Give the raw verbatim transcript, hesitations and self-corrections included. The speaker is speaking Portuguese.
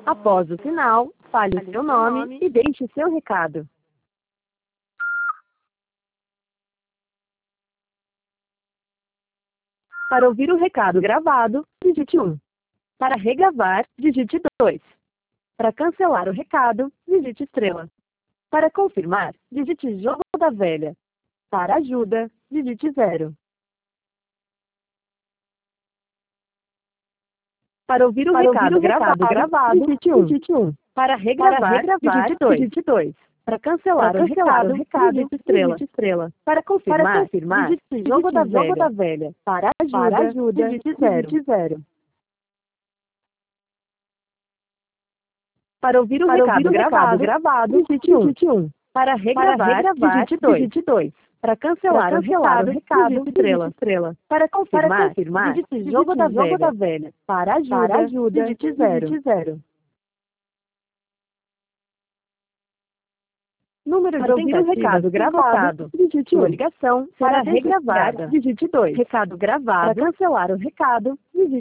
Após o sinal, fale o seu nome e deixe seu recado. Para ouvir o recado gravado, digite um. Para regravar, digite dois. Para cancelar o recado, digite estrela. Para confirmar, digite jogo da velha. Para ajuda, digite zero. Para ouvir o Para recado, ouvir o gravado, recado gravado, digite um. digite um. Para regravar, Para regravar, digite dois. digite dois. Para cancelar, Para o, cancelar recado, o recado, digite estrela. digite estrela. Para confirmar, Para confirmar, digite jogo, digite da, jogo velha. da velha. Para ajuda, Para ajuda, digite zero. digite zero. Para ouvir o Para recado, ouvir o gravado, recado gravado, digite um. digite um. Para regravar, Para regravar, digite dois. digite dois. Para cancelar, Para cancelar o o recado, recado, digite estrela. digite estrela. Para confirmar, Para confirmar, digite digite jogo, da, jogo velha. da velha. Para ajuda, Para ajuda, digite zero. digite zero. Número Para de ouvir o tentativas recado gravado, digite Sua um. ligação Para será regravar, desligada. digite dois. Recado Para gravado. cancelar o recado, digite